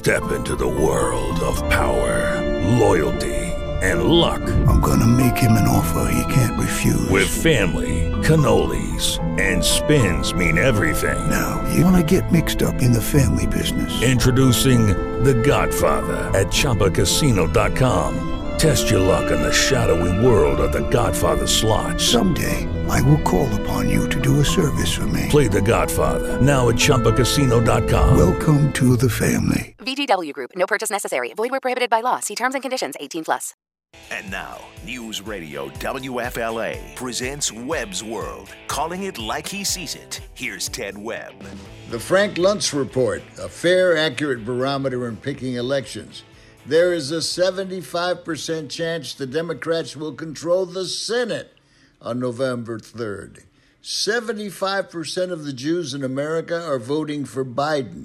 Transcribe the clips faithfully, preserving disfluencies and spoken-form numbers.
Step into the world of power, loyalty, and luck. I'm gonna make him an offer he can't refuse. With family, cannolis, and spins mean everything. Now, you wanna get mixed up in the family business. Introducing The Godfather at Chumba Casino dot com. Test your luck in the shadowy world of The Godfather slot. Someday, I will call upon you to do a service for me. Play The Godfather, now at Chumba Casino dot com. Welcome to the family. V G W Group. No purchase necessary. Void where prohibited by law. See terms and conditions. eighteen plus. And now, News Radio W F L A presents Webb's World. Calling it like he sees it. Here's Ted Webb. The Frank Luntz Report, a fair, accurate barometer in picking elections. There is a seventy-five percent chance the Democrats will control the Senate on November third. seventy-five percent of the Jews in America are voting for Biden.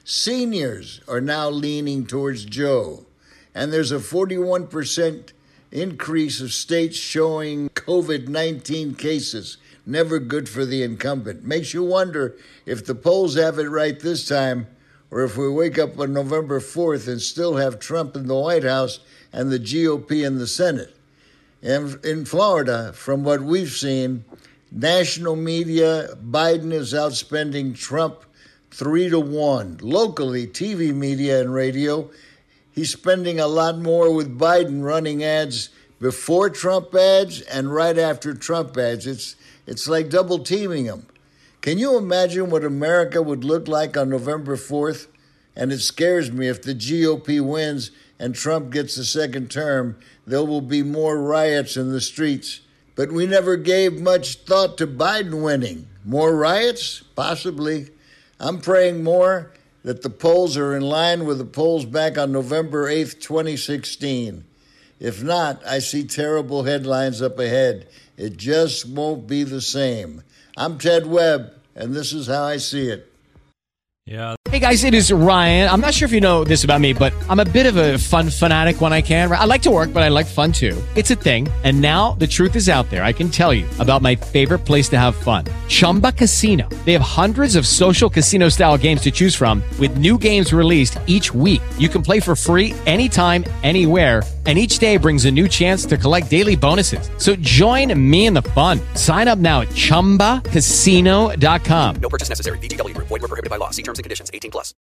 Seniors are now leaning towards Joe. And there's a forty-one percent increase of states showing covid nineteen cases. Never good for the incumbent. Makes you wonder if the polls have it right this time, or if we wake up on November fourth and still have Trump in the White House and the G O P in the Senate. And in Florida, from what we've seen, national media, Biden is outspending Trump three to one. Locally, T V media and radio, he's spending a lot more with Biden running ads before Trump ads and right after Trump ads. It's, it's like double teaming him. Can you imagine what America would look like on November fourth? And it scares me if the G O P wins and Trump gets a second term, there will be more riots in the streets. But we never gave much thought to Biden winning. More riots? Possibly. I'm praying more that the polls are in line with the polls back on November eighth, twenty sixteen. If not, I see terrible headlines up ahead. It just won't be the same. I'm Ted Webb, and this is how I see it. Yeah. Hey guys, it is Ryan. I'm not sure if you know this about me, but I'm a bit of a fun fanatic when I can. I like to work, but I like fun too. It's a thing. And now the truth is out there. I can tell you about my favorite place to have fun. Chumba Casino. They have hundreds of social casino style games to choose from with new games released each week. You can play for free anytime, anywhere. And each day brings a new chance to collect daily bonuses. So join me in the fun. Sign up now at Chumba Casino dot com. No purchase necessary. V G W Group. Void where prohibited by law. See terms and conditions. eighteen plus.